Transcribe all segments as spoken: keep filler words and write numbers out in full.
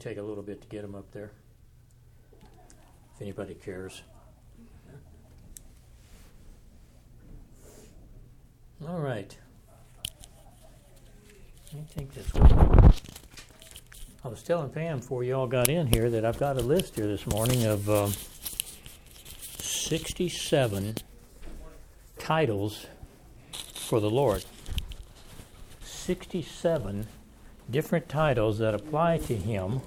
take a little bit to get them up there, if anybody cares. All right. I think that's what I was telling Pam before you all got in here that I've got a list here this morning of um, sixty-seven titles for the Lord. sixty-seven different titles that apply to Him.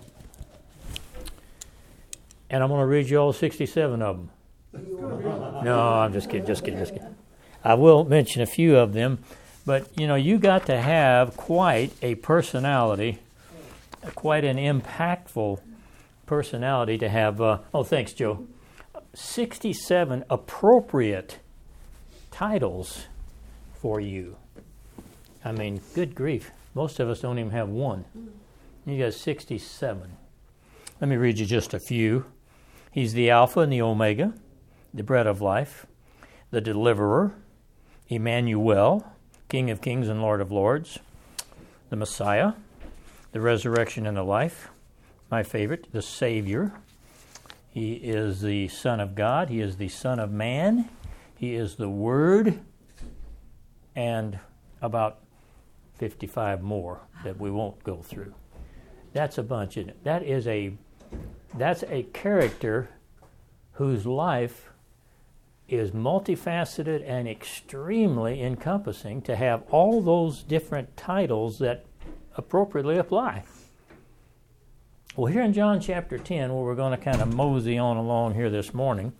And I'm going to read you all sixty-seven of them. No, I'm just kidding, just kidding, just kidding. I will mention a few of them, but you know, you got to have quite a personality, quite an impactful personality to have. Uh, oh, thanks, Joe. sixty-seven appropriate titles for you. I mean, good grief. Most of us don't even have one. You got sixty-seven. Let me read you just a few. He's the Alpha and the Omega, the bread of life, the deliverer, Emmanuel, King of kings and Lord of lords, the Messiah, the resurrection and the life, my favorite, the Savior. He is the Son of God. He is the Son of Man. He is the Word, and about fifty-five more that we won't go through. That's a bunch, isn't it? That is a, that's a character whose life is multifaceted and extremely encompassing to have all those different titles that appropriately apply. Well, here in John chapter ten, where we're going to kind of mosey on along here this morning,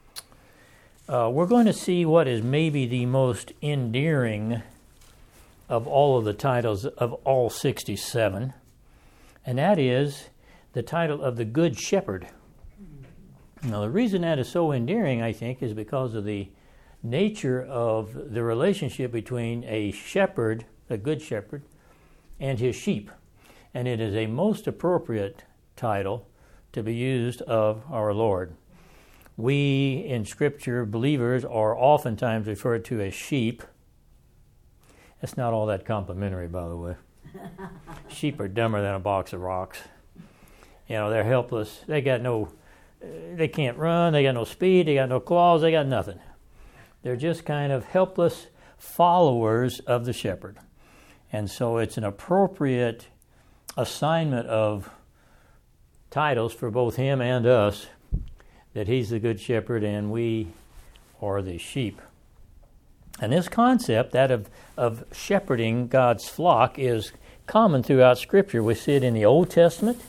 uh, we're going to see what is maybe the most endearing of all of the titles of all sixty-seven, and that is the title of the Good Shepherd. Now, the reason that is so endearing, I think, is because of the nature of the relationship between a shepherd, a good shepherd, and his sheep. And it is a most appropriate title to be used of our Lord. We, in Scripture, believers, are oftentimes referred to as sheep. That's not all that complimentary, by the way. Sheep are dumber than a box of rocks. You know, they're helpless. They got no, they can't run. They got no speed. They got no claws. They got nothing. They're just kind of helpless followers of the shepherd. And so it's an appropriate assignment of titles for both him and us, that he's the good shepherd and we are the sheep. And this concept, that of, of shepherding God's flock, is common throughout Scripture. We see it in the Old Testament.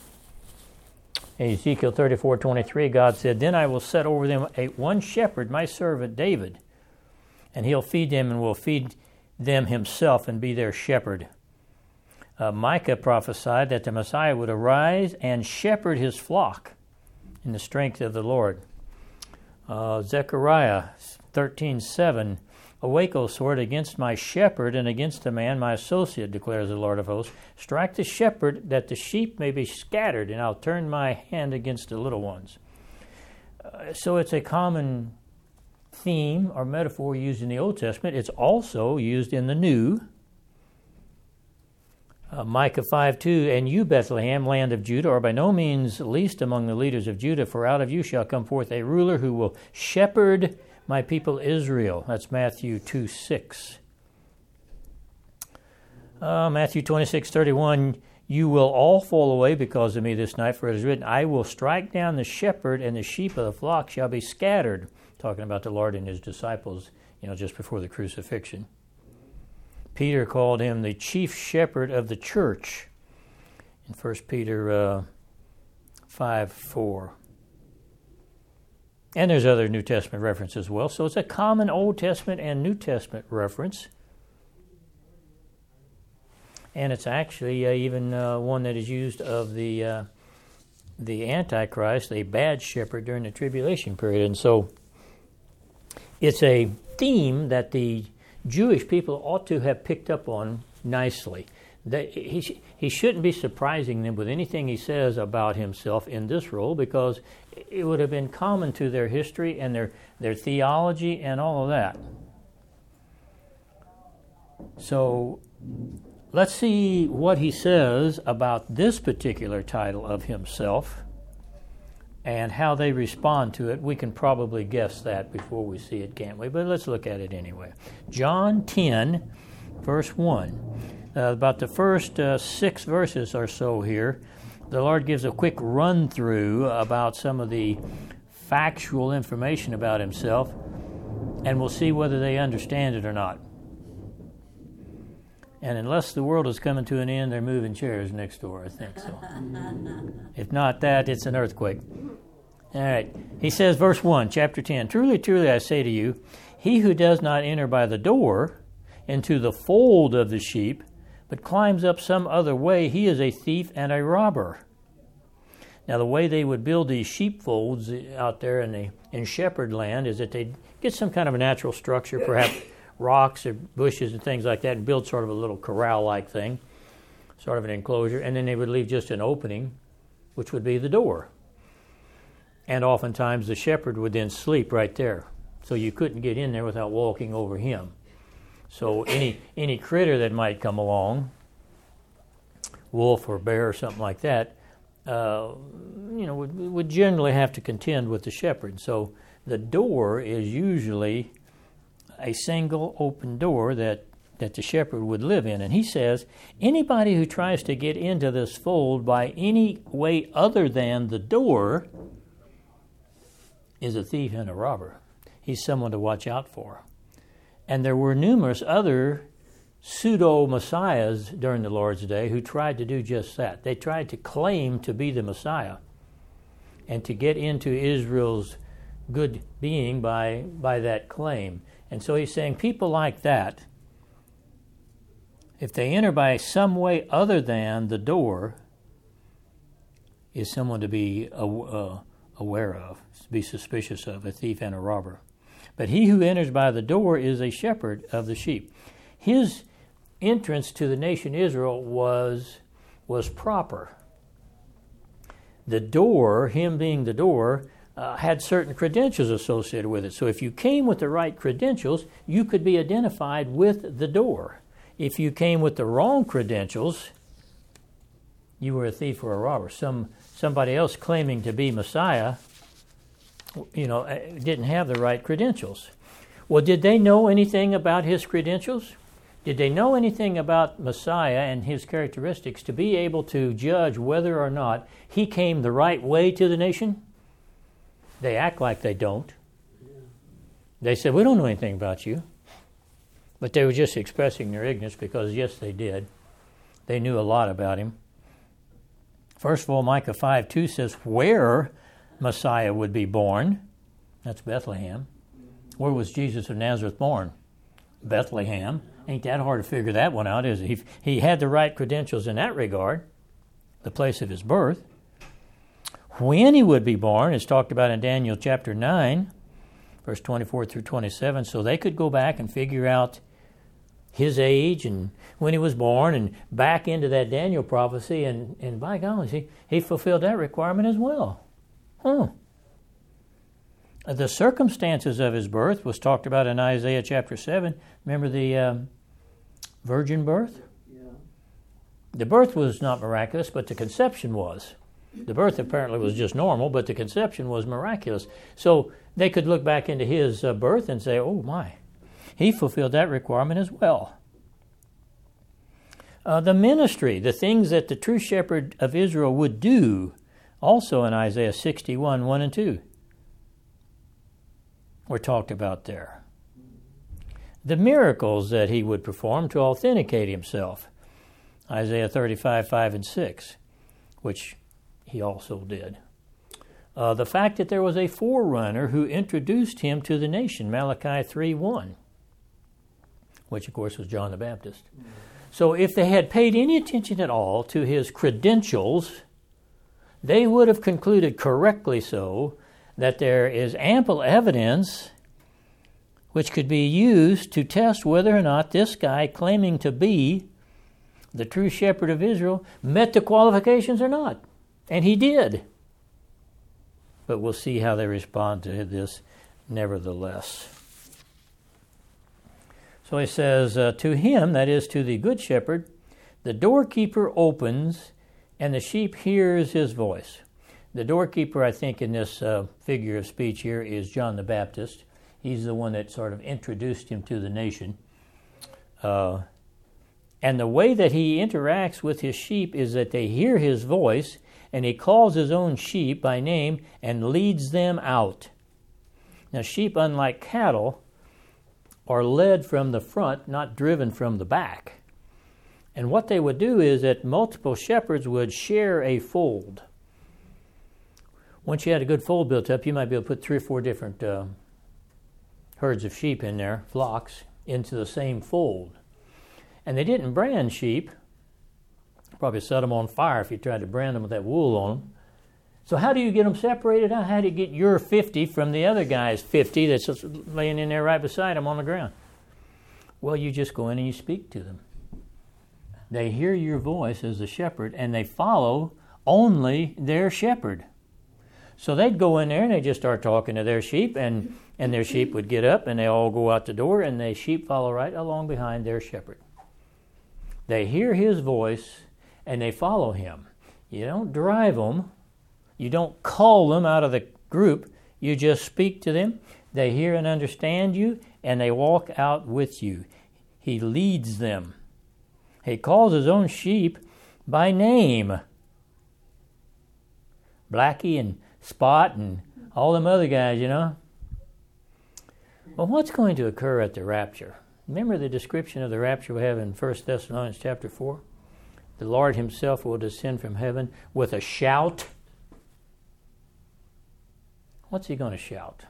In Ezekiel thirty-four twenty-three, God said, "Then I will set over them a one shepherd, my servant David, and he'll feed them and will feed them himself and be their shepherd." Uh, Micah prophesied that the Messiah would arise and shepherd his flock in the strength of the Lord. Uh, Zechariah thirteen seven, "Awake, O sword, against my shepherd and against the man, my associate, declares the Lord of hosts. Strike the shepherd that the sheep may be scattered, and I'll turn my hand against the little ones." Uh, so it's a common theme or metaphor used in the Old Testament. It's also used in the New. Uh, Micah five two, "And you, Bethlehem, land of Judah, are by no means least among the leaders of Judah, for out of you shall come forth a ruler who will shepherd my people Israel." That's Matthew two six. Uh, Matthew twenty-six thirty-one, "You will all fall away because of me this night, for it is written, I will strike down the shepherd, and the sheep of the flock shall be scattered." Talking about the Lord and his disciples, you know, just before the crucifixion. Peter called him the chief shepherd of the church in First Peter uh, five four. And there's other New Testament references as well. So it's a common Old Testament and New Testament reference. And it's actually uh, even uh, one that is used of the uh, the Antichrist, the bad shepherd during the tribulation period. And so it's a theme that the Jewish people ought to have picked up on nicely. That he, he shouldn't be surprising them with anything he says about himself in this role, because it would have been common to their history and their, their theology and all of that. So let's see what he says about this particular title of himself and how they respond to it. We can probably guess that before we see it, can't we? But let's look at it anyway. John ten, verse one. Uh, about the first uh, six verses or so here, the Lord gives a quick run-through about some of the factual information about himself, and we'll see whether they understand it or not. And unless the world is coming to an end, they're moving chairs next door, I think so. If not that, it's an earthquake. All right. He says, verse one, chapter ten, "Truly, truly, I say to you, he who does not enter by the door into the fold of the sheep, but climbs up some other way, he is a thief and a robber." Now, the way they would build these sheepfolds out there in the in shepherd land is that they'd get some kind of a natural structure, perhaps rocks or bushes and things like that, and build sort of a little corral-like thing, sort of an enclosure, and then they would leave just an opening, which would be the door. And oftentimes the shepherd would then sleep right there, so you couldn't get in there without walking over him. So any any critter that might come along, wolf or bear or something like that, uh, you know, would, would generally have to contend with the shepherd. So the door is usually a single open door that, that the shepherd would live in. And he says, anybody who tries to get into this fold by any way other than the door is a thief and a robber. He's someone to watch out for. And there were numerous other pseudo-messiahs during the Lord's day who tried to do just that. They tried to claim to be the Messiah and to get into Israel's good being by, by that claim. And so he's saying people like that, if they enter by some way other than the door, is someone to be uh, aware of, to be suspicious of, a thief and a robber. But he who enters by the door is a shepherd of the sheep. His entrance to the nation Israel was, was proper. The door, him being the door, uh, had certain credentials associated with it. So if you came with the right credentials, you could be identified with the door. If you came with the wrong credentials, you were a thief or a robber. Some somebody else claiming to be Messiah, you know, didn't have the right credentials. Well, did they know anything about his credentials? Did they know anything about Messiah and his characteristics to be able to judge whether or not he came the right way to the nation? They act like they don't. They said, we don't know anything about you. But they were just expressing their ignorance because, yes, they did. They knew a lot about him. First of all, Micah five two says where Messiah would be born. That's Bethlehem. Where was Jesus of Nazareth born? Bethlehem. Ain't that hard to figure that one out, is it? He, he had the right credentials in that regard, the place of his birth. When he would be born is talked about in Daniel chapter nine, verse twenty-four through twenty-seven, so they could go back and figure out his age and when he was born and back into that Daniel prophecy, and, and by golly, he, he fulfilled that requirement as well. Huh. The circumstances of his birth was talked about in Isaiah chapter seven. Remember the um, virgin birth? Yeah. The birth was not miraculous, but the conception was. The birth apparently was just normal, but the conception was miraculous. So they could look back into his uh, birth and say, oh my, he fulfilled that requirement as well. Uh, the ministry, the things that the true shepherd of Israel would do, also in Isaiah sixty-one, one and two, were talked about there. The miracles that he would perform to authenticate himself, Isaiah thirty-five, five and six, which he also did. Uh, the fact that there was a forerunner who introduced him to the nation, Malachi three, one, which of course was John the Baptist. Mm-hmm. So if they had paid any attention at all to his credentials, they would have concluded correctly so that there is ample evidence which could be used to test whether or not this guy claiming to be the true shepherd of Israel met the qualifications or not. And he did. But we'll see how they respond to this nevertheless. So he says, uh, to him, that is to the good shepherd, The doorkeeper opens, and the sheep hears his voice. The doorkeeper, I think, in this uh, figure of speech here is John the Baptist. He's the one that sort of introduced him to the nation. Uh, and the way that he interacts with his sheep is that they hear his voice, and he calls his own sheep by name and leads them out. Now, sheep, unlike cattle, are led from the front, not driven from the back. And what they would do is that multiple shepherds would share a fold. Once you had a good fold built up, you might be able to put three or four different uh, herds of sheep in there, flocks, into the same fold. And they didn't brand sheep. Probably set them on fire if you tried to brand them with that wool on them. So how do you get them separated out? How do you get your fifty from the other guy's fifty that's laying in there right beside him on the ground? Well, you just go in and you speak to them. They hear your voice as a shepherd, and they follow only their shepherd. So they'd go in there and they just start talking to their sheep, and, and their sheep would get up and they all go out the door, and the sheep follow right along behind their shepherd. They hear his voice and they follow him. You don't drive them. You don't call them out of the group. You just speak to them. They hear and understand you, and they walk out with you. He leads them. He calls his own sheep by name. Blackie and Spot and all them other guys, you know. Well, what's going to occur at the rapture? Remember the description of the rapture we have in First Thessalonians chapter four? The Lord himself will descend from heaven with a shout. What's he going to shout?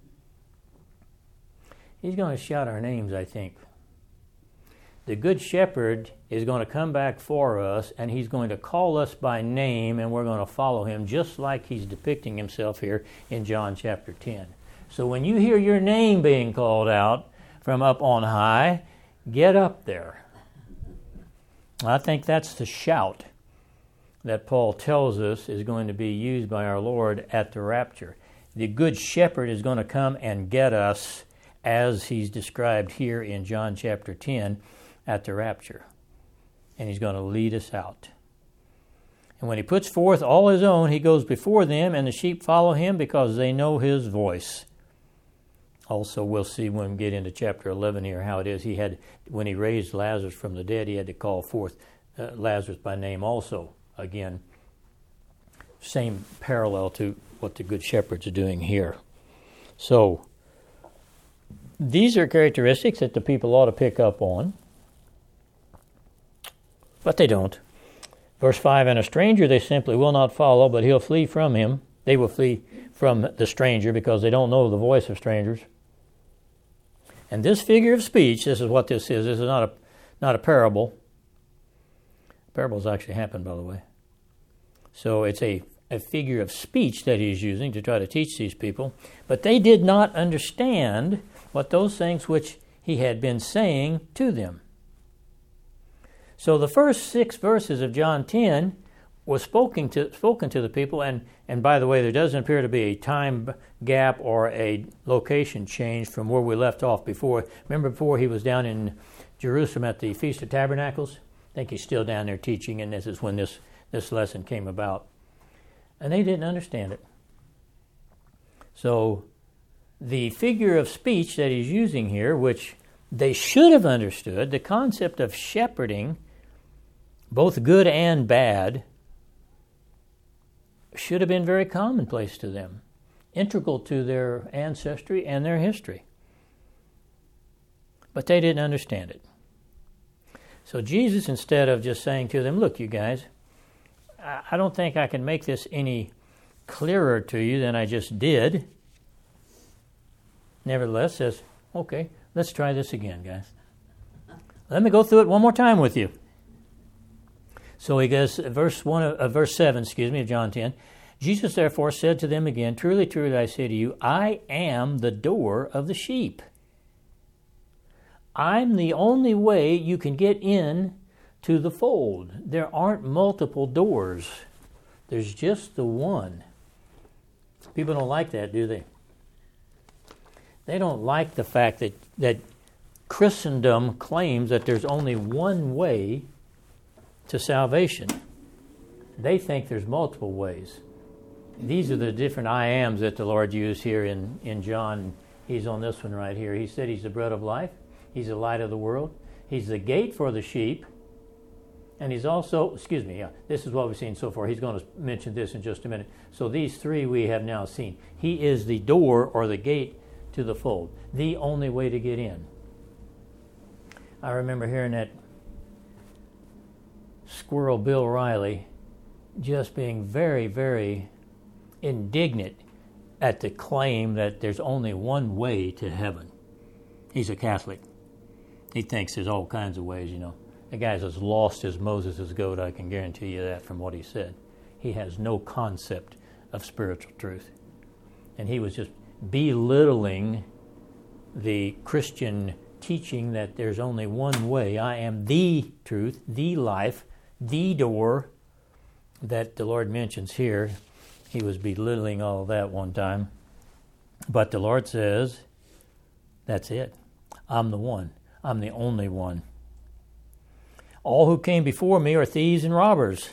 He's going to shout our names, I think. The Good Shepherd is going to come back for us, and he's going to call us by name, and we're going to follow him just like he's depicting himself here in John chapter ten. So when you hear your name being called out from up on high, get up there. I think that's the shout that Paul tells us is going to be used by our Lord at the rapture. The Good Shepherd is going to come and get us as he's described here in John chapter ten at the rapture. And he's going to lead us out. And when he puts forth all his own, he goes before them, and the sheep follow him because they know his voice. Also, we'll see when we get into chapter eleven here how it is. He had, when he raised Lazarus from the dead, he had to call forth uh, Lazarus by name also. Again, same parallel to what the Good Shepherds are doing here. So, these are characteristics that the people ought to pick up on. But they don't. Verse five, and a stranger they simply will not follow, but he'll flee from him. They will flee from the stranger because they don't know the voice of strangers. And this figure of speech, this is what this is. This is not a not a parable. Parables actually happen, by the way. So it's a, a figure of speech that he's using to try to teach these people. But they did not understand what those things which he had been saying to them. So the first six verses of John ten was spoken to spoken to the people, and, and by the way, there doesn't appear to be a time gap or a location change from where we left off before. Remember before he was down in Jerusalem at the Feast of Tabernacles? I think he's still down there teaching, and this is when this, this lesson came about. And they didn't understand it. So the figure of speech that he's using here, which they should have understood, the concept of shepherding, both good and bad, should have been very commonplace to them, integral to their ancestry and their history. But they didn't understand it. So Jesus, instead of just saying to them, look, you guys, I don't think I can make this any clearer to you than I just did, nevertheless says, okay, let's try this again, guys. Let me go through it one more time with you. So he goes, verse one, uh, verse seven, excuse me, of John ten. Jesus therefore said to them again, truly, truly, I say to you, I am the door of the sheep. I'm the only way you can get in to the fold. There aren't multiple doors. There's just the one. People don't like that, do they? They don't like the fact that, that Christendom claims that there's only one way to salvation. They think there's multiple ways. These are the different I ams that the Lord used here in, in John. He's on this one right here. He said he's the bread of life. He's the light of the world. He's the gate for the sheep. And he's also, excuse me, yeah, this is what we've seen so far. He's going to mention this in just a minute. So these three we have now seen. He is the door or the gate to the fold, the only way to get in. I remember hearing that Squirrel Bill Riley just being very, very indignant at the claim that there's only one way to heaven. He's a Catholic. He thinks there's all kinds of ways, you know. The guy's as lost as Moses' goat, I can guarantee you that from what he said. He has no concept of spiritual truth. And he was just belittling the Christian teaching that there's only one way. I am the truth, the life, the door that the Lord mentions here. He was belittling all of that one time. But the Lord says, that's it. I'm the one. I'm the only one. All who came before me are thieves and robbers.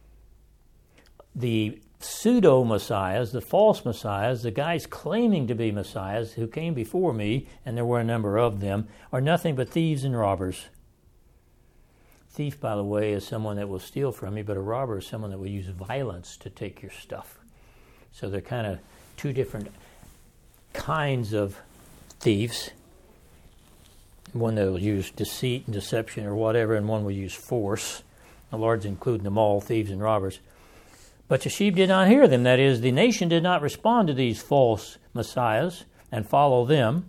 The pseudo-messiahs, the false messiahs, the guys claiming to be messiahs who came before me, and there were a number of them, are nothing but thieves and robbers. Thief, by the way, is someone that will steal from you, but a robber is someone that will use violence to take your stuff. So they're kind of two different kinds of thieves. One that will use deceit and deception or whatever, and one will use force. The Lord's including them all, thieves and robbers. But the sheep did not hear them. That is, the nation did not respond to these false messiahs and follow them.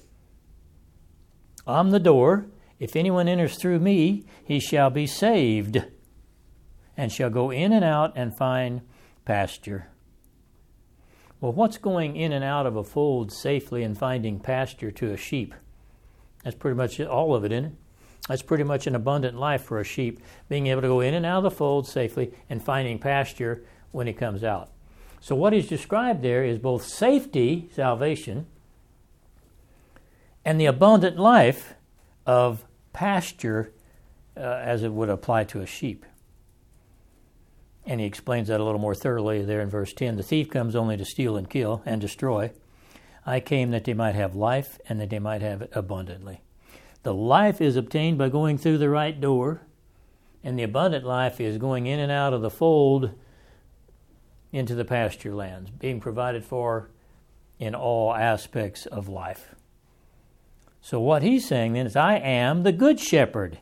I'm the door. If anyone enters through me, he shall be saved, and shall go in and out and find pasture. Well, what's going in and out of a fold safely and finding pasture to a sheep? That's pretty much all of it, isn't it? That's pretty much an abundant life for a sheep, being able to go in and out of the fold safely and finding pasture when he comes out. So what is described there is both safety, salvation, and the abundant life of pasture uh, as it would apply to a sheep. And he explains that a little more thoroughly there in verse ten. The thief comes only to steal and kill and destroy. I came that they might have life and that they might have it abundantly. The life is obtained by going through the right door, and the abundant life is going in and out of the fold into the pasture lands, being provided for in all aspects of life. So what he's saying then is, I am the good shepherd.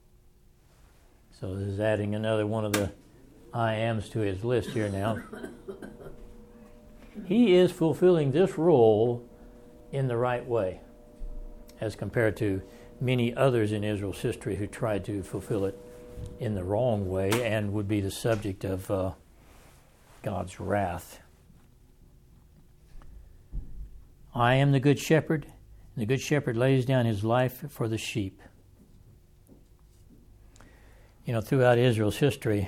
So this is adding another one of the I ams to his list here now. He is fulfilling this role in the right way, as compared to many others in Israel's history who tried to fulfill it in the wrong way and would be the subject of uh, God's wrath. I am the good shepherd, and the good shepherd lays down his life for the sheep. You know, throughout Israel's history,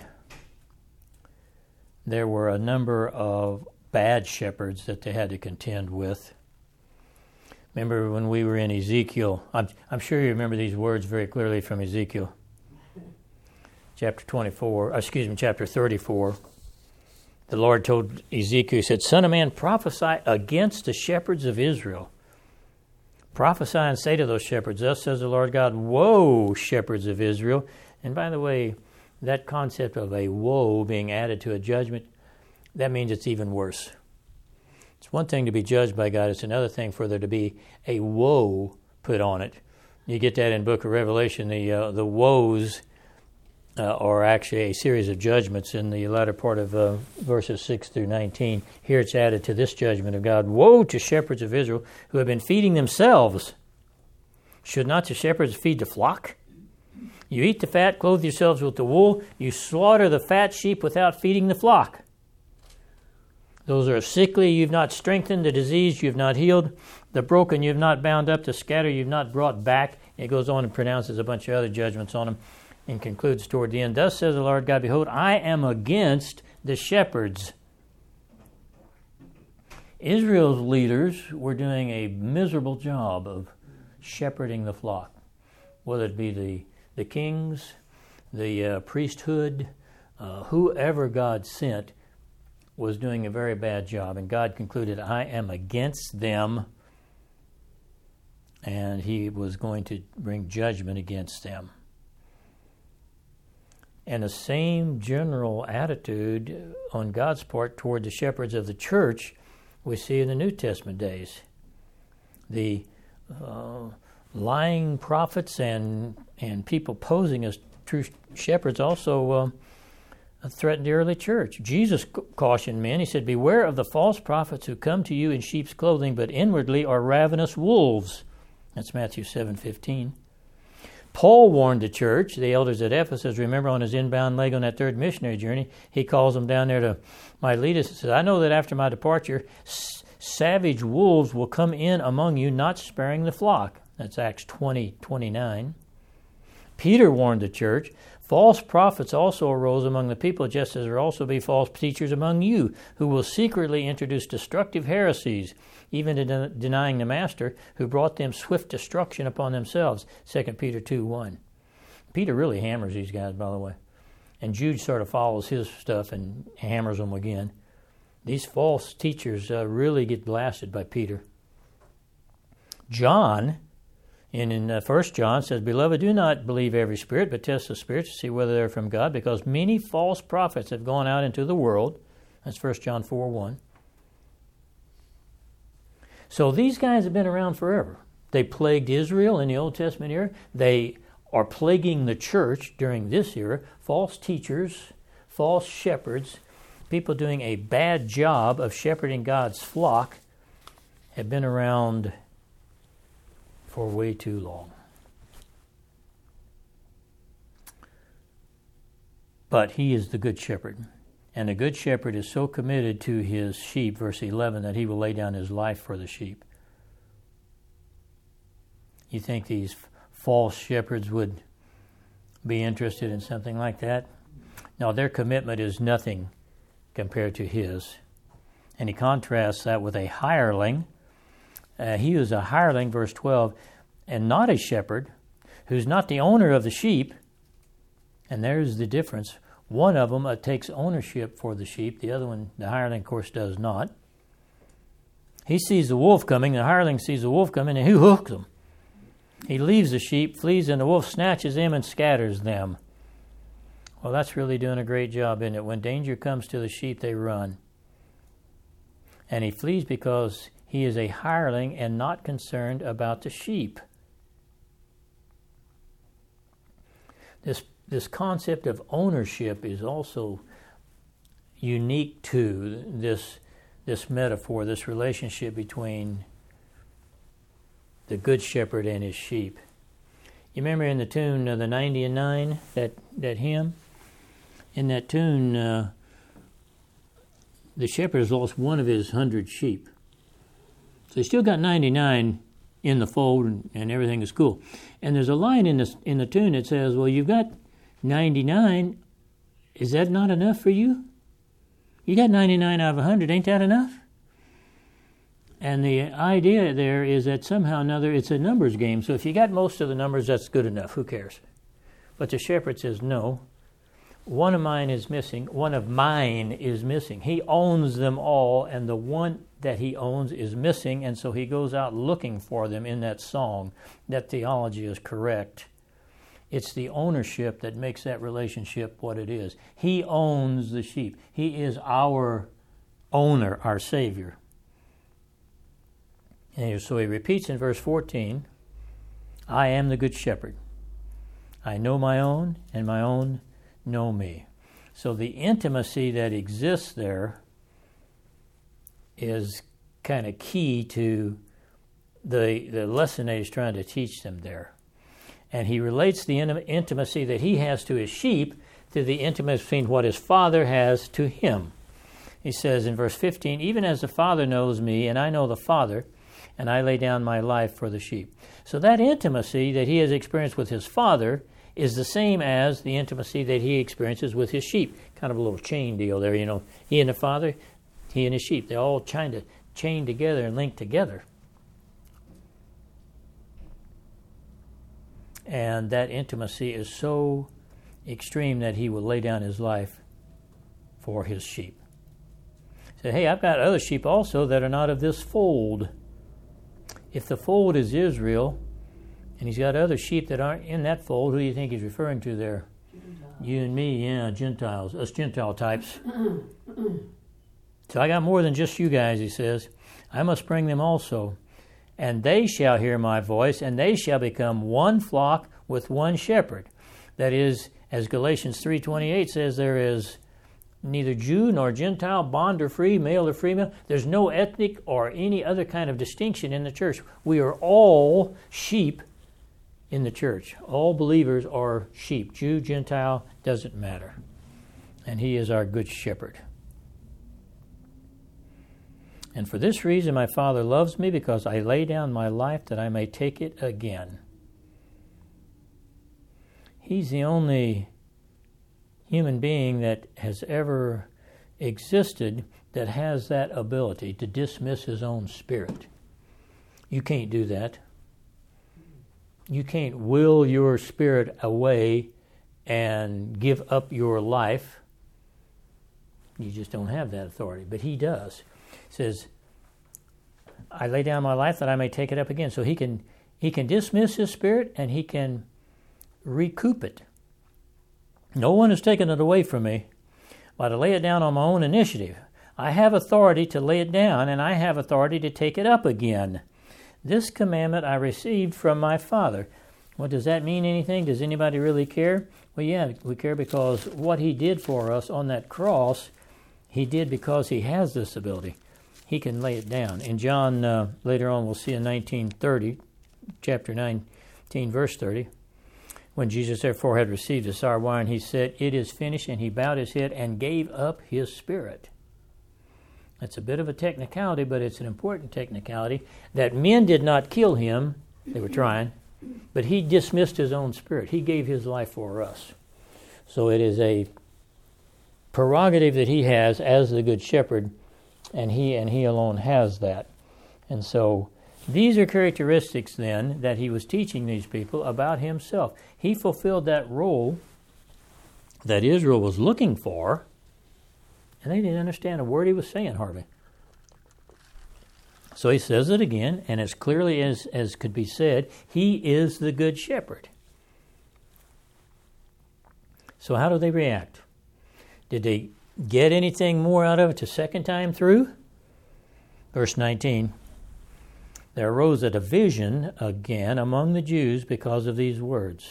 there were a number of bad shepherds that they had to contend with. Remember when we were in Ezekiel, I'm, I'm sure you remember these words very clearly from Ezekiel. Chapter twenty-four, excuse me, chapter thirty-four. The Lord told Ezekiel, he said, Son of man, prophesy against the shepherds of Israel. Prophesy and say to those shepherds, thus says the Lord God, woe, shepherds of Israel. And by the way, that concept of a woe being added to a judgment, that means it's even worse. It's one thing to be judged by God. It's another thing for there to be a woe put on it. You get that in the book of Revelation. The uh, the woes uh, are actually a series of judgments in the latter part of uh, verses six through nineteen. Here it's added to this judgment of God. Woe to shepherds of Israel who have been feeding themselves. Should not the shepherds feed the flock? You eat the fat, clothe yourselves with the wool. You slaughter the fat sheep without feeding the flock. Those are sickly, you've not strengthened. The diseased, you've not healed. The broken, you've not bound up. The scattered, you've not brought back. It goes on and pronounces a bunch of other judgments on them and concludes toward the end. Thus says the Lord God, behold, I am against the shepherds. Israel's leaders were doing a miserable job of shepherding the flock, whether it be the, the kings, the uh, priesthood, uh, whoever God sent was doing a very bad job. And God concluded, I am against them, and he was going to bring judgment against them. And the same general attitude on God's part toward the shepherds of the church we see in the New Testament days. The uh, lying prophets and and people posing as true shepherds also uh, threatened the early church. Jesus cautioned men. He said, beware of the false prophets who come to you in sheep's clothing, but inwardly are ravenous wolves. That's Matthew seven fifteen. Paul warned the church, the elders at Ephesus. Remember on his inbound leg on that third missionary journey, he calls them down there to Miletus and says, I know that after my departure, s- savage wolves will come in among you, not sparing the flock. That's Acts twenty twenty-nine. Peter warned the church, false prophets also arose among the people, just as there also be false teachers among you, who will secretly introduce destructive heresies, even de- denying the master, who brought them swift destruction upon themselves. Second Peter two one. Peter really hammers these guys, by the way. And Jude sort of follows his stuff and hammers them again. These false teachers uh, really get blasted by Peter. John, in, in uh, First John, says, Beloved, do not believe every spirit, but test the spirits to see whether they're from God, because many false prophets have gone out into the world. That's First John four one. So these guys have been around forever. They plagued Israel in the Old Testament era. They are plaguing the church during this era. False teachers, false shepherds, people doing a bad job of shepherding God's flock have been around for way too long. But he is the good shepherd. And the good shepherd is so committed to his sheep, verse eleven, that he will lay down his life for the sheep. You think these false shepherds would be interested in something like that? No, their commitment is nothing compared to his. And he contrasts that with a hireling. Uh, he is a hireling, verse twelve, and not a shepherd, who's not the owner of the sheep. And there's the difference. One of them uh, takes ownership for the sheep. The other one, the hireling, of course, does not. He sees the wolf coming. The hireling sees the wolf coming, and he hooks him. He leaves the sheep, flees, and the wolf snatches them and scatters them. Well, that's really doing a great job, isn't it? When danger comes to the sheep, they run. And he flees because he is a hireling and not concerned about the sheep. This This concept of ownership is also unique to this, this metaphor, this relationship between the good shepherd and his sheep. You remember in the tune, uh, the ninety and nine, that, that hymn? In that tune, uh, the shepherd has lost one of his hundred sheep. So he's still got ninety-nine in the fold, and, and everything is cool. And there's a line in the, in the tune that says, well, you've got ninety-nine, is that not enough for you? You got ninety-nine out of one hundred, ain't that enough? And the idea there is that somehow or another it's a numbers game. So if you got most of the numbers, that's good enough. Who cares? But the shepherd says, no, one of mine is missing. One of mine is missing. He owns them all, and the one that he owns is missing, and so he goes out looking for them in that song. That theology is correct. It's the ownership that makes that relationship what it is. He owns the sheep. He is our owner, our Savior. And so he repeats in verse fourteen, I am the good shepherd. I know my own, and my own know me. So the intimacy that exists there is kind of key to the, the lesson that he's trying to teach them there. And he relates the intimacy that he has to his sheep to the intimacy between what his Father has to him. He says in verse fifteen, even as the Father knows me, and I know the Father, and I lay down my life for the sheep. So that intimacy that he has experienced with his Father is the same as the intimacy that he experiences with his sheep. Kind of a little chain deal there, you know. He and the Father, he and his sheep, they're all trying to chain together and link together. And that intimacy is so extreme that he will lay down his life for his sheep. He said, hey, I've got other sheep also that are not of this fold. If the fold is Israel, and he's got other sheep that aren't in that fold, who do you think he's referring to there? Gentiles. You and me, yeah, Gentiles, us Gentile types. So I got more than just you guys, he says. I must bring them also. And they shall hear my voice, and they shall become one flock with one shepherd. That is, as Galatians three twenty-eight says, there is neither Jew nor Gentile, bond or free, male or female. There's no ethnic or any other kind of distinction in the church. We are all sheep in the church. All believers are sheep. Jew, Gentile, doesn't matter. And he is our good shepherd. And for this reason my Father loves me, because I lay down my life that I may take it again. He's the only human being that has ever existed that has that ability to dismiss his own spirit. You can't do that. You can't will your spirit away and give up your life. You just don't have that authority. But he does. He says, I lay down my life that I may take it up again. So he can he can dismiss his spirit and he can recoup it. No one has taken it away from me, but I lay it down on my own initiative. I have authority to lay it down, and I have authority to take it up again. This commandment I received from my Father. Well, does that mean anything? Does anybody really care? Well, yeah, we care because what he did for us on that cross, he did because he has this ability. He can lay it down. In John, uh, later on, we'll see in nineteen thirty, chapter nineteen, verse thirty, when Jesus therefore had received the sour wine, he said, it is finished, and he bowed his head and gave up his spirit. That's a bit of a technicality, but it's an important technicality, that men did not kill him. They were trying. But he dismissed his own spirit. He gave his life for us. So it is a prerogative that he has as the Good Shepherd, and he and he alone has that. And so these are characteristics then that he was teaching these people about himself. He fulfilled that role that Israel was looking for, and they didn't understand a word he was saying hardly. So he says it again, and as clearly as, as could be said, he is the Good Shepherd. So how do they react? Did they get anything more out of it the second time through? Verse nineteen, there arose a division again among the Jews because of these words.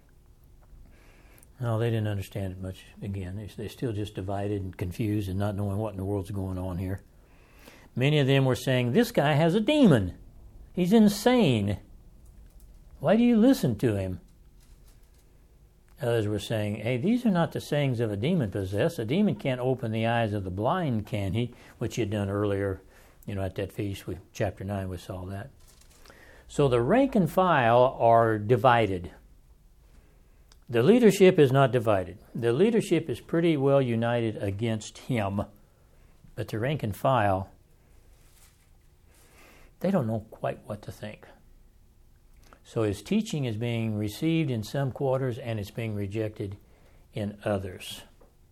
No, they didn't understand it much again. They, they still just divided and confused and not knowing what in the world's going on here. Many of them were saying, this guy has a demon. He's insane. Why do you listen to him? Others were saying, hey, these are not the sayings of a demon possessed. A demon can't open the eyes of the blind, can he? Which he had done earlier, you know, at that feast. We, chapter nine, we saw that. So the rank and file are divided. The leadership is not divided. The leadership is pretty well united against him. But the rank and file, they don't know quite what to think. So his teaching is being received in some quarters and it's being rejected in others.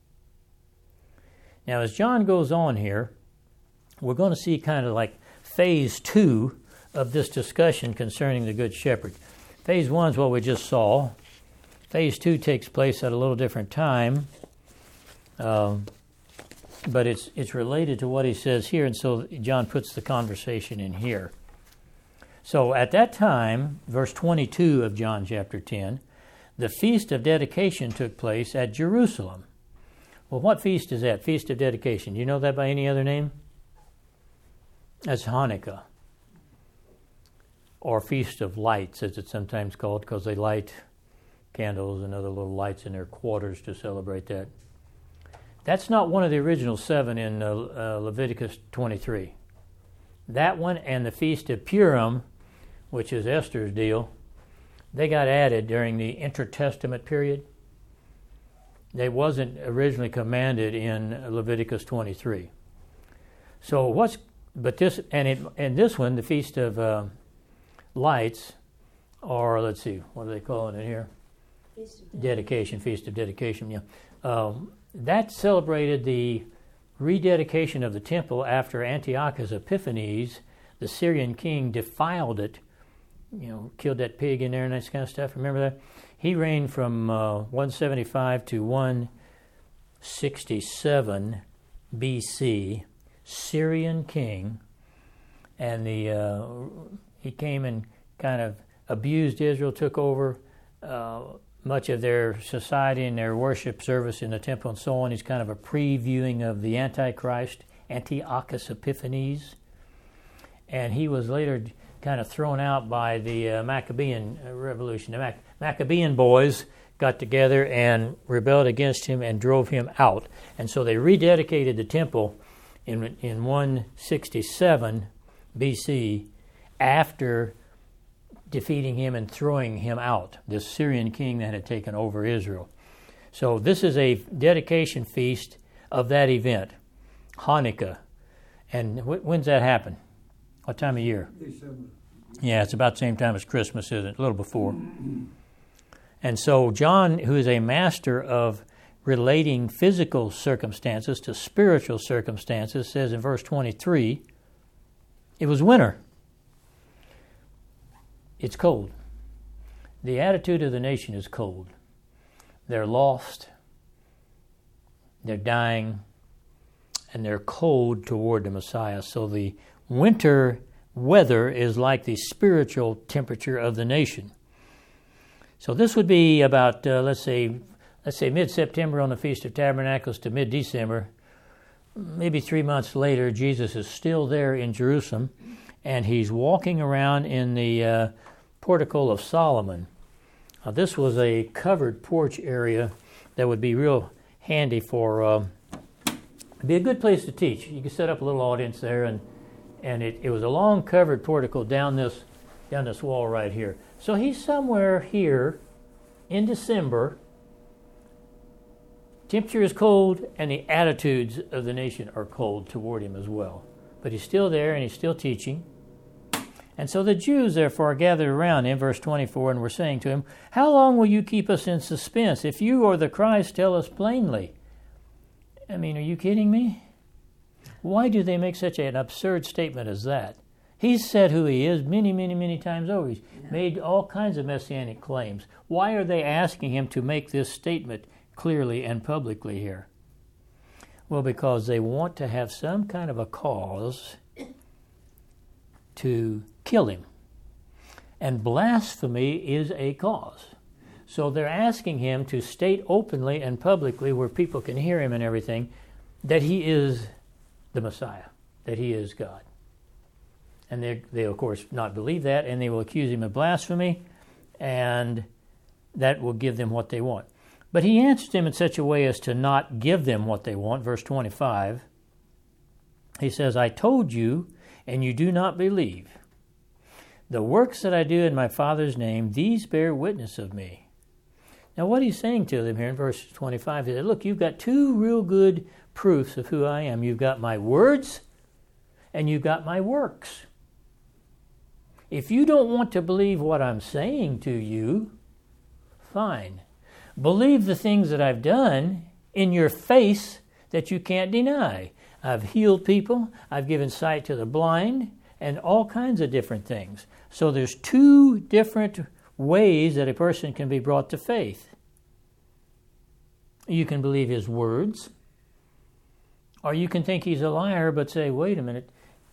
Now, as John goes on here, we're going to see kind of like phase two of this discussion concerning the Good Shepherd. Phase one is what we just saw. Phase two takes place at a little different time, um, but it's it's related to what he says here, and so John puts the conversation in here. So at that time, verse twenty-two of John chapter ten, the Feast of Dedication took place at Jerusalem. Well, what feast is that? Feast of Dedication. Do you know that by any other name? That's Hanukkah, or Feast of Lights, as it's sometimes called, because they light candles and other little lights in their quarters to celebrate that. That's not one of the original seven in uh, uh, Leviticus twenty-three. That one and the Feast of Purim, which is Esther's deal, they got added during the intertestament period. They wasn't originally commanded in Leviticus twenty-three. So what's but this and it and this one, the Feast of uh, Lights, or let's see, what are they calling it here? Feast of dedication, Feast of Dedication, yeah. Um, that celebrated the rededication of the temple after Antiochus Epiphanes, the Syrian king, defiled it, you know, killed that pig in there and that kind of stuff. Remember that? He reigned from uh, one seventy-five to one sixty-seven B C, Syrian king, and the uh, he came and kind of abused Israel, took over uh, much of their society and their worship service in the temple and so on. He's kind of a previewing of the Antichrist, Antiochus Epiphanes, and he was later kind of thrown out by the uh, Maccabean revolution. The Mac- Maccabean boys got together and rebelled against him and drove him out. And so they rededicated the temple in in one sixty-seven B C after defeating him and throwing him out, this Syrian king that had taken over Israel. So this is a dedication feast of that event, Hanukkah. And wh- when's that happen? What time of year? December. Yeah, it's about the same time as Christmas, isn't it? A little before. And so John, who is a master of relating physical circumstances to spiritual circumstances, says in verse twenty-three, it was winter. It's cold. The attitude of the nation is cold. They're lost, they're dying, and they're cold toward the Messiah. So the winter weather is like the spiritual temperature of the nation. So this would be about, uh, let's say, let's say mid-September on the Feast of Tabernacles to mid-December. Maybe three months later, Jesus is still there in Jerusalem, and he's walking around in the uh, portico of Solomon. Now, this was a covered porch area that would be real handy for, uh, be a good place to teach. You could set up a little audience there, and and it, it was a long covered portico down this down this wall right here. So he's somewhere here in December. Temperature is cold, and the attitudes of the nation are cold toward him as well. But he's still there, and he's still teaching. And so the Jews, therefore, are gathered around in verse twenty-four, and were saying to him, "How long will you keep us in suspense? If you are the Christ, tell us plainly." I mean, are you kidding me? Why do they make such an absurd statement as that? He's said who he is many, many, many times over. He's yeah. made all kinds of messianic claims. Why are they asking him to make this statement clearly and publicly here? Well, because they want to have some kind of a cause to kill him. And blasphemy is a cause. So they're asking him to state openly and publicly, where people can hear him and everything, that he is the Messiah, that he is God. And they, they of course, not believe that, and they will accuse him of blasphemy, and that will give them what they want. But he answered them in such a way as to not give them what they want. Verse twenty-five, he says, "I told you, and you do not believe. The works that I do in my Father's name, these bear witness of me." Now what he's saying to them here in verse twenty-five, he said, look, you've got two real good proofs of who I am. You've got my words, and you've got my works. If you don't want to believe what I'm saying to you, fine. Believe the things that I've done in your face that you can't deny. I've healed people, I've given sight to the blind, and all kinds of different things. So there's two different ways that a person can be brought to faith. You can believe his words, or you can think he's a liar but say, wait a minute,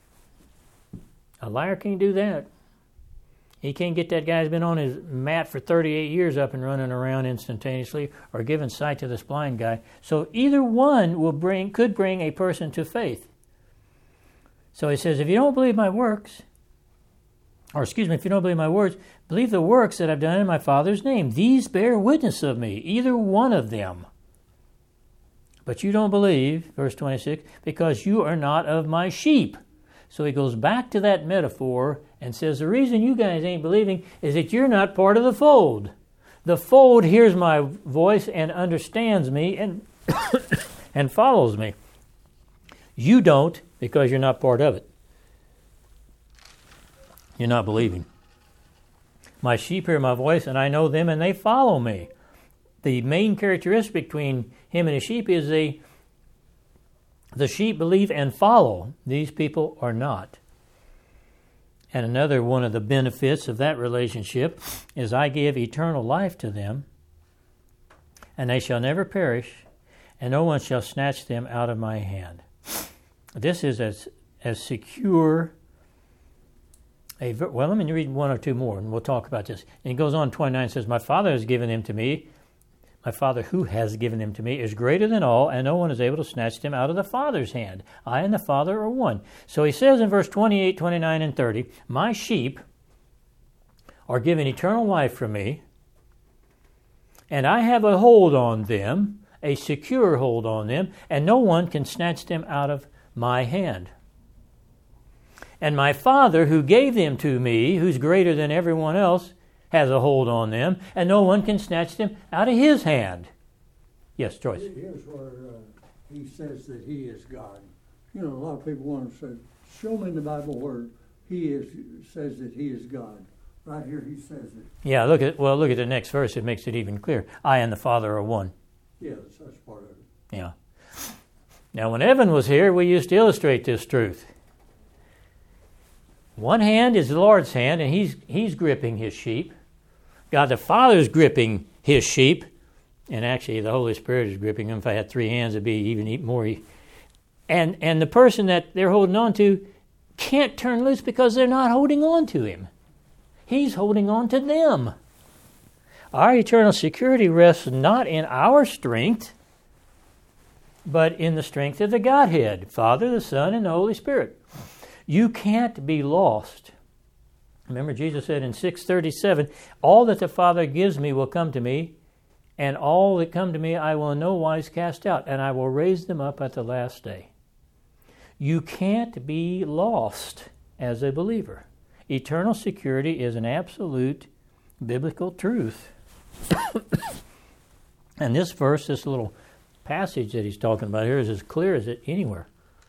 a liar can't do that. He can't get that guy who's been on his mat for thirty-eight years up and running around instantaneously, or giving sight to this blind guy. So either one will bring could bring a person to faith. So he says, if you don't believe my works, or excuse me, if you don't believe my words, believe the works that I've done in my Father's name. These bear witness of me, either one of them. But you don't believe, verse twenty-six, because you are not of my sheep. So he goes back to that metaphor and says, the reason you guys ain't believing is that you're not part of the fold. The fold hears my voice and understands me and, and follows me. You don't, because you're not part of it. You're not believing. My sheep hear my voice, and I know them, and they follow me. the main characteristic between him and his sheep is they, the sheep believe and follow. These people are not. And another one of the benefits of that relationship is I give eternal life to them, and they shall never perish, and no one shall snatch them out of my hand. This is as as secure a... Well, let me read one or two more, and we'll talk about this. And he goes on, twenty-nine, says, My Father has given them to me. My Father who has given them to me is greater than all, and no one is able to snatch them out of the Father's hand. I and the Father are one. So he says in verse twenty-eight, twenty-nine, and thirty, My sheep are given eternal life from me, and I have a hold on them, a secure hold on them, and no one can snatch them out of my hand. And my Father who gave them to me, who's greater than everyone else, has a hold on them, and no one can snatch them out of his hand. Yes, Joyce. Here's where uh, he says that he is God. You know, a lot of people want to say, show me in the Bible where he is says that he is God. Right here he says it. Yeah, look at well, look at the next verse. It makes it even clearer. I and the Father are one. Yeah, that's, that's part of it. Yeah. Now, when Evan was here, we used to illustrate this truth. One hand is the Lord's hand, and he's he's gripping his sheep. God the Father's gripping his sheep, and actually the Holy Spirit is gripping them. If I had three hands, it'd be even more. And and the person that they're holding on to can't turn loose because they're not holding on to him. He's holding on to them. Our eternal security rests not in our strength, but in the strength of the Godhead, Father, the Son, and the Holy Spirit. You can't be lost. Remember, Jesus said in six thirty-seven, all that the Father gives me will come to me, and all that come to me I will in no wise cast out, and I will raise them up at the last day. You can't be lost as a believer. Eternal security is an absolute biblical truth. And this verse, this little passage that he's talking about here is as clear as it anywhere.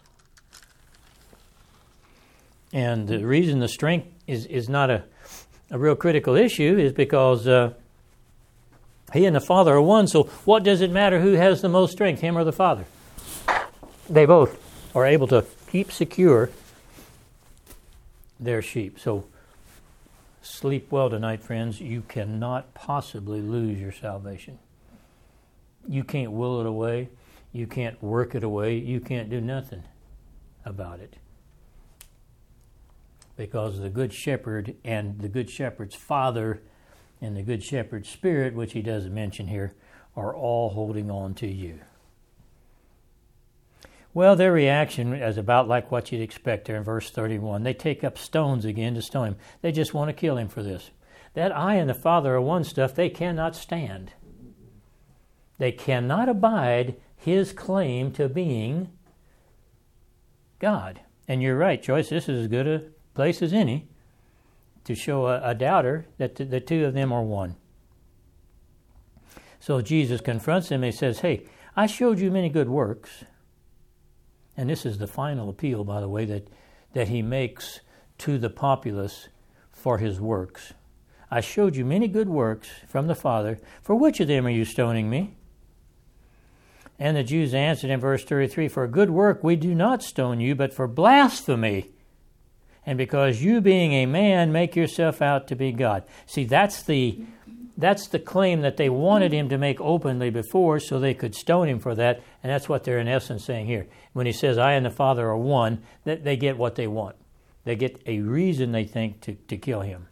And the reason the strength is, is not a, a real critical issue is because uh, he and the Father are one. So what does it matter who has the most strength, him or the Father? They both are able to keep secure their sheep. So sleep well tonight, friends. You cannot possibly lose your salvation. You can't will it away. You can't work it away. You can't do nothing about it. Because the Good Shepherd and the Good Shepherd's Father and the Good Shepherd's Spirit, which he doesn't mention here, are all holding on to you. Well, their reaction is about like what you'd expect there in verse thirty-one. They take up stones again to stone him. They just want to kill him for this. That I and the Father are one stuff they cannot stand. They cannot abide his claim to being God. And you're right, Joyce, this is as good a place as any to show a, a doubter that the, the two of them are one. So Jesus confronts them and he says, hey, I showed you many good works. And this is the final appeal, by the way, that, that he makes to the populace for his works. I showed you many good works from the Father. For which of them are you stoning me? And the Jews answered in verse thirty-three, for a good work we do not stone you, but for blasphemy. And because you being a man make yourself out to be God. See, that's the that's the claim that they wanted him to make openly before so they could stone him for that. And that's what they're in essence saying here. When he says, I and the Father are one, that they get what they want. They get a reason, they think, to, to kill him.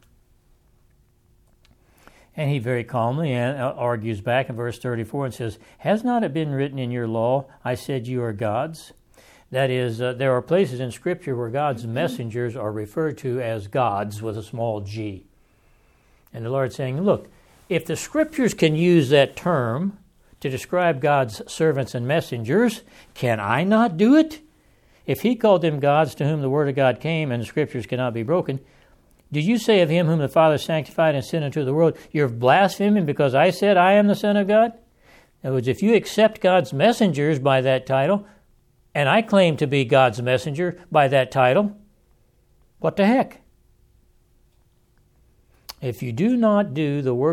And he very calmly argues back in verse thirty-four and says, has not it been written in your law, I said you are gods? That is, uh, there are places in Scripture where God's messengers are referred to as gods with a small g. And the Lord's saying, look, if the Scriptures can use that term to describe God's servants and messengers, can I not do it? If he called them gods to whom the word of God came and the Scriptures cannot be broken, do you say of him whom the Father sanctified and sent into the world, you're blaspheming because I said I am the Son of God? In other words, if you accept God's messengers by that title, and I claim to be God's messenger by that title, what the heck? If you do not do the works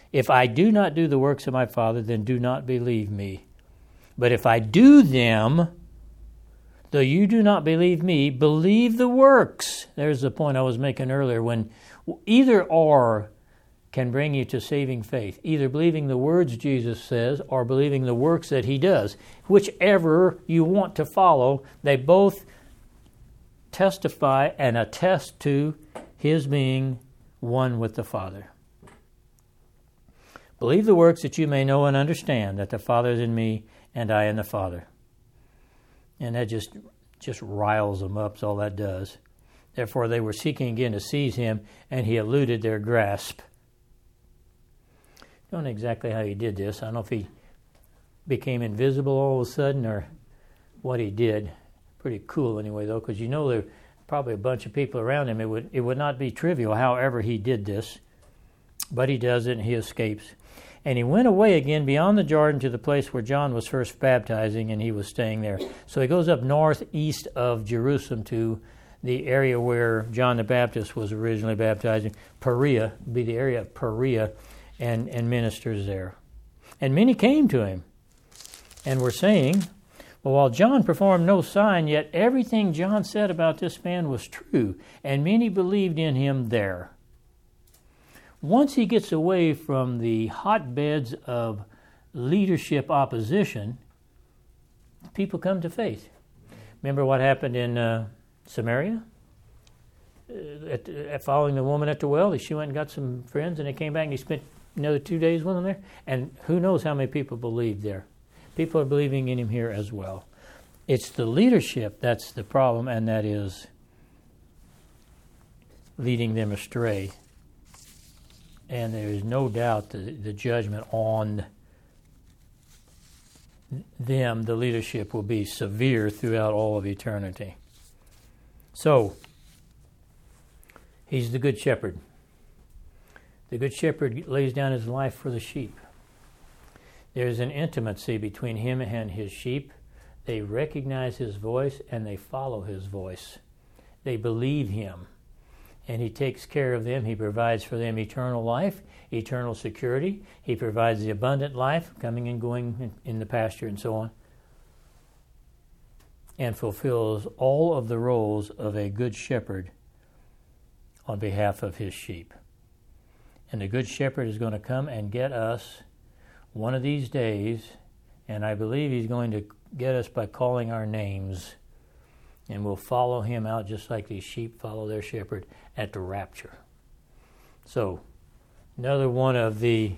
If I do not do the works of my Father, then do not believe me. But if I do them, though you do not believe me, believe the works. There's the point I was making earlier, when either or can bring you to saving faith. Either believing the words Jesus says or believing the works that he does. Whichever you want to follow, they both testify and attest to his being one with the Father. Believe the works that you may know and understand that the Father is in me and I in the Father. And that just, just riles them up, is all that does. Therefore they were seeking again to seize him, and he eluded their grasp. I don't know exactly how he did this. I don't know if he became invisible all of a sudden or what he did. Pretty cool anyway, though, because you know there were probably a bunch of people around him. It would it would not be trivial however he did this. But he does it and he escapes. And he went away again beyond the Jordan to the place where John was first baptizing, and he was staying there. So he goes up northeast of Jerusalem to the area where John the Baptist was originally baptizing. Perea, be the area of Perea, and, and ministers there. And many came to him and were saying, well, while John performed no sign, yet everything John said about this man was true, and many believed in him there. Once he gets away from the hotbeds of leadership opposition, people come to faith. Remember what happened in uh, Samaria? Uh, at, at following the woman at the well, she went and got some friends, and they came back and he spent another two days with them there. And who knows how many people believed there. People are believing in him here as well. It's the leadership that's the problem, and that is leading them astray. And there is no doubt the, the judgment on them, the leadership, will be severe throughout all of eternity. So, he's the good shepherd. The good shepherd lays down his life for the sheep. There's an intimacy between him and his sheep. They recognize his voice and they follow his voice. They believe him. And he takes care of them. He provides for them eternal life, eternal security. He provides the abundant life, coming and going in, in the pasture and so on. And fulfills all of the roles of a good shepherd on behalf of his sheep. And the good shepherd is going to come and get us one of these days, and I believe he's going to get us by calling our names. And we'll follow him out just like these sheep follow their shepherd at the rapture. So, another one of the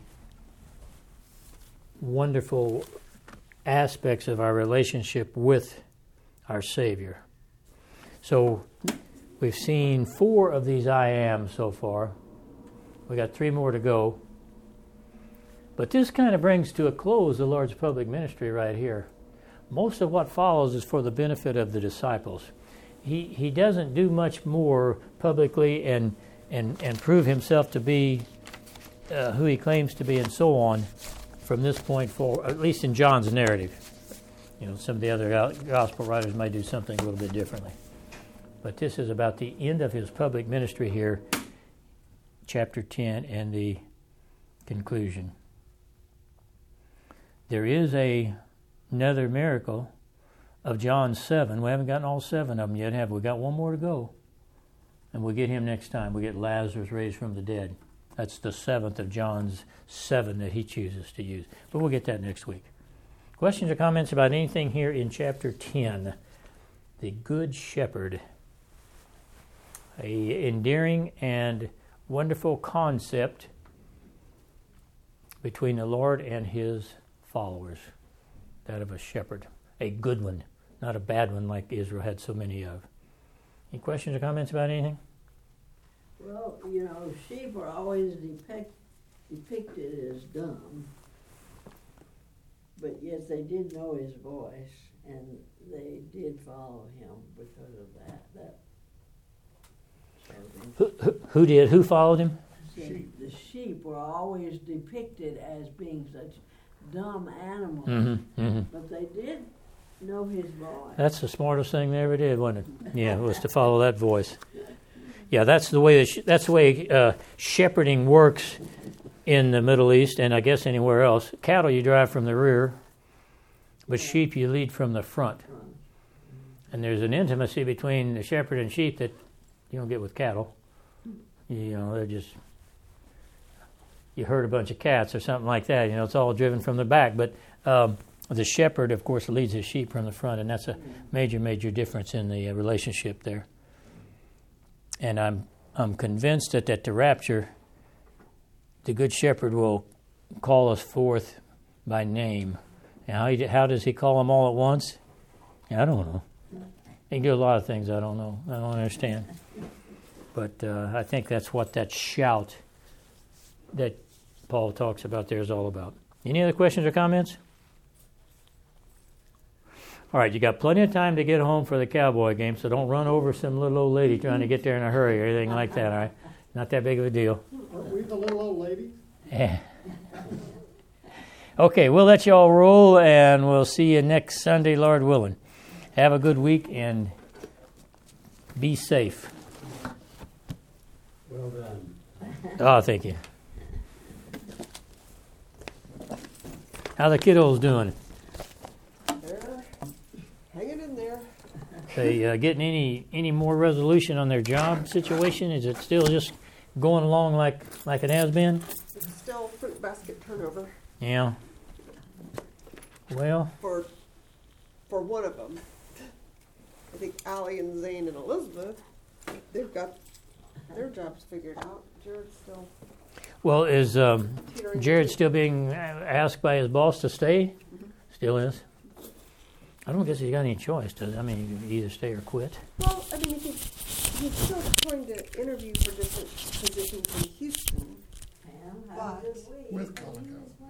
wonderful aspects of our relationship with our Savior. So, we've seen four of these I Ams so far. We got three more to go. But this kind of brings to a close the Lord's public ministry right here. Most of what follows is for the benefit of the disciples. He he doesn't do much more publicly and and, and prove himself to be uh, who he claims to be and so on from this point forward, at least in John's narrative. You know, some of the other gospel writers might do something a little bit differently. But this is about the end of his public ministry here, chapter ten, and the conclusion. There is a another miracle of John seven. We haven't gotten all seven of them yet, have we? We've got one more to go. And we'll get him next time. We get Lazarus raised from the dead. That's the seventh of John's seven that he chooses to use. But we'll get that next week. Questions or comments about anything here in chapter ten? The Good Shepherd. A endearing and wonderful concept between the Lord and his followers. That of a shepherd. A good one, not a bad one like Israel had so many of. Any questions or comments about anything? Well, you know, sheep are always depict, depicted as dumb, but yet they did know his voice, and they did follow him because of that. That who, who, who did? Who followed him? Sheep. The sheep were always depicted as being such dumb animals, mm-hmm, mm-hmm. but they did know his voice. That's the smartest thing they ever did, wasn't it? Yeah, it was to follow that voice. Yeah, that's the way. The sh- that's the way uh, shepherding works in the Middle East, and I guess anywhere else. Cattle you drive from the rear, but sheep you lead from the front. And there's an intimacy between the shepherd and sheep that you don't get with cattle. You know, they're just, you herd a bunch of cats or something like that. You know, it's all driven from the back. But um, the shepherd, of course, leads his sheep from the front, and that's a major, major difference in the uh, relationship there. And I'm I'm convinced that at the rapture, the good shepherd will call us forth by name. And how, he, how does he call them all at once? I don't know. He can do a lot of things I don't know. I don't understand. But uh, I think that's what that shout that Paul talks about there is all about. Any other questions or comments? All right, you got plenty of time to get home for the Cowboy game, so don't run over some little old lady trying to get there in a hurry or anything like that, all right? Not that big of a deal. Aren't we the little old lady? Yeah. Okay, we'll let you all roll, and we'll see you next Sunday, Lord willing. Have a good week, and be safe. Well done. Oh, thank you. How the kiddos doing? They're hanging in there. They uh, getting any any more resolution on their job situation? Is it still just going along like like it has been? It's still fruit basket turnover Yeah. Well, for for one of them. I think Allie and Zane and Elizabeth, they've got their jobs figured out. Jared's still well, is um, teetering. Jared still being asked by his boss to stay? Mhm. Still is. I don't guess he's got any choice, does he? I mean, you can either stay or quit. Well, I mean, he's, he's still trying to interview for different positions in Houston. Pam, have a good week. With Conoco.